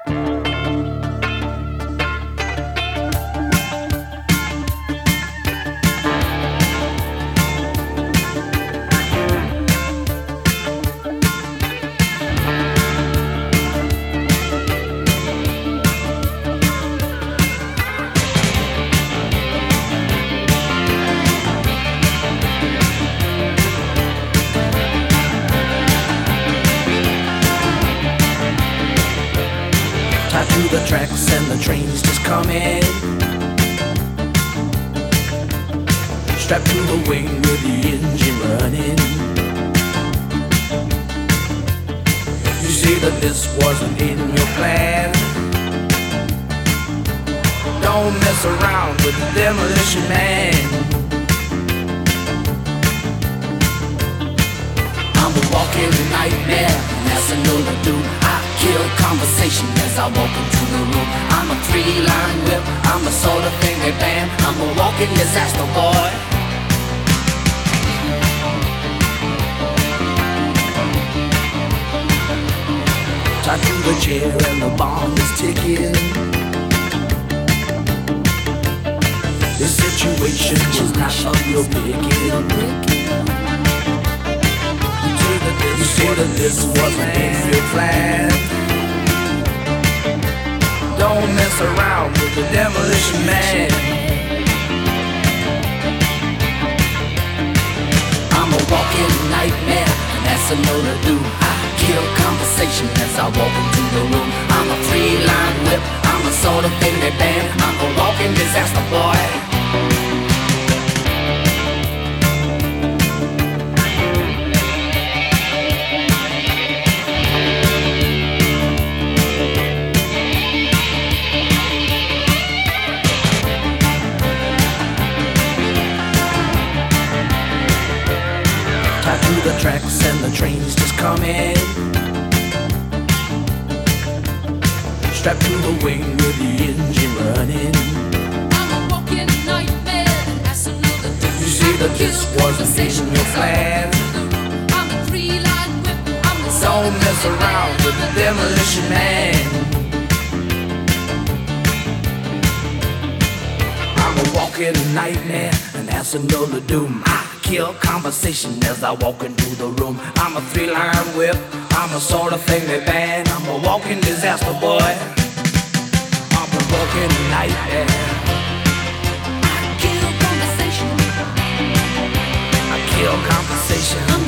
Tied to the tracks and the train's just coming. Strapped to the wing with the engine running. You say that this wasn't in your plan. Don't mess around with the Demolition Man. I'm a walking nightmare, and that's a no to do. I kill conversation as I walk into the room. I'm a three-line whip, I'm a sort of finger band. I'm a walking disaster boy. Tied to the chair and the bomb is ticking. This situation was not of your picking. You say that this wasn't in your plan. Don't mess around with the Demolition Man. I'm a walking nightmare, and that's a no to do. I kill conversation as I walk into the room. I'm a three-line whip, I'm a sort of finger band. I'm a walking disaster boy. Tied to the tracks and the train's just coming. Strapped to the wing with the engine running. I'm a walking nightmare, and that's another do. You say that this wasn't in your plan. I'm a three-line whip, I'm the Don't mess around with the Demolition Man. I'm a walking nightmare, and that's another doom. I kill conversation as I walk into the room. I'm a three-line whip, I'm a sort of finger band. I'm a walking disaster boy. I'm a walking nightmare. kill conversation. I kill conversation. I'm